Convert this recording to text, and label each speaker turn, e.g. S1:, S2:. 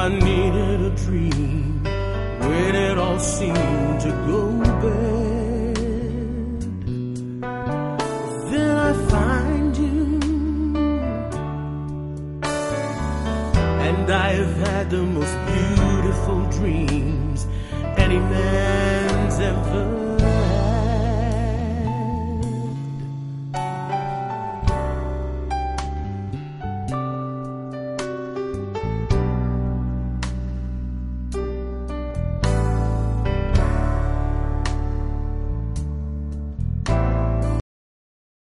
S1: I needed a dream when it all seemed to go bad. Then I find you, and I have had the most beautiful dreams any man's ever